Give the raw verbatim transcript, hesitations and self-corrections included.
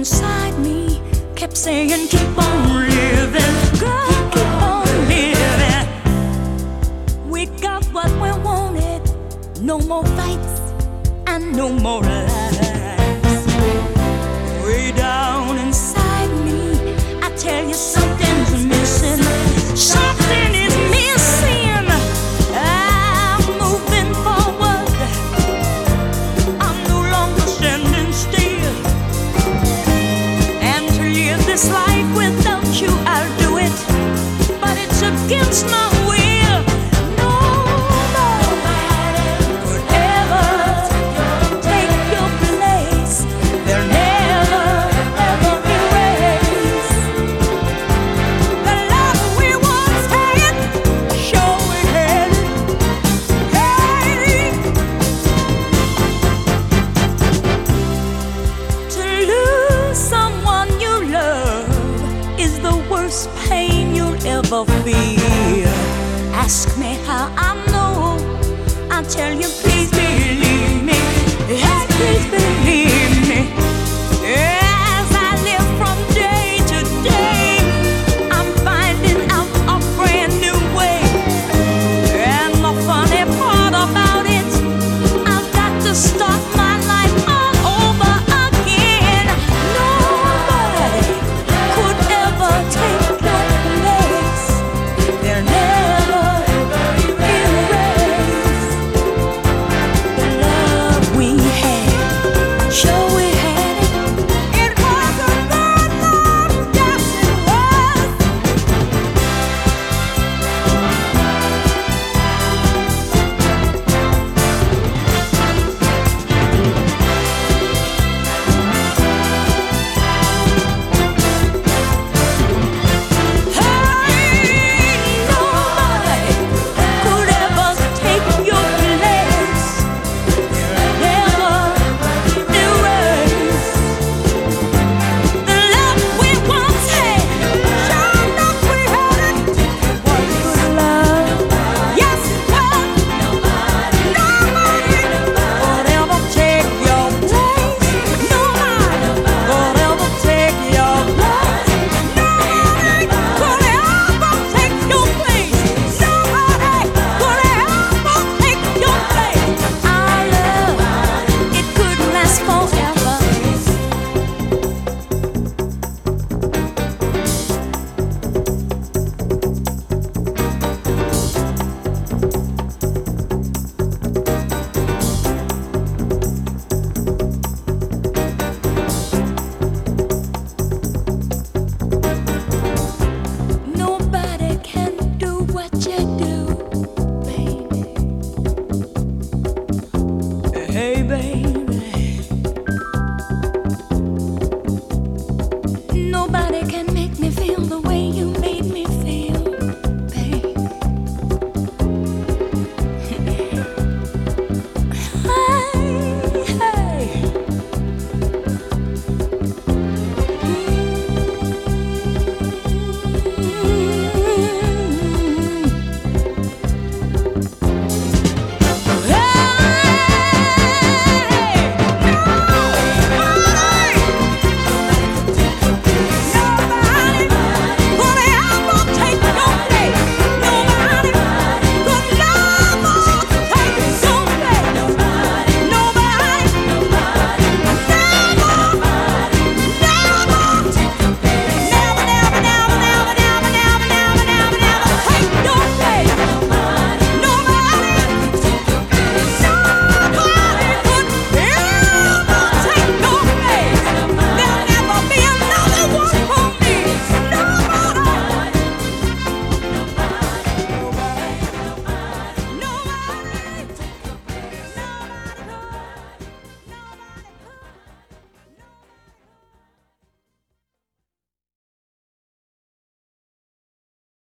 inside me kept saying, keep on living, girl, keep on living. We got what we wanted, no more fights and no more lies. Way down inside me, I tell you something's missing. Something is missing. I'm moving forward. I'm no longer standing still. And to live this life without you, I'll do it. But it's against my will. Pain you'll ever feel. Ask me how I know. I'll tell you, please be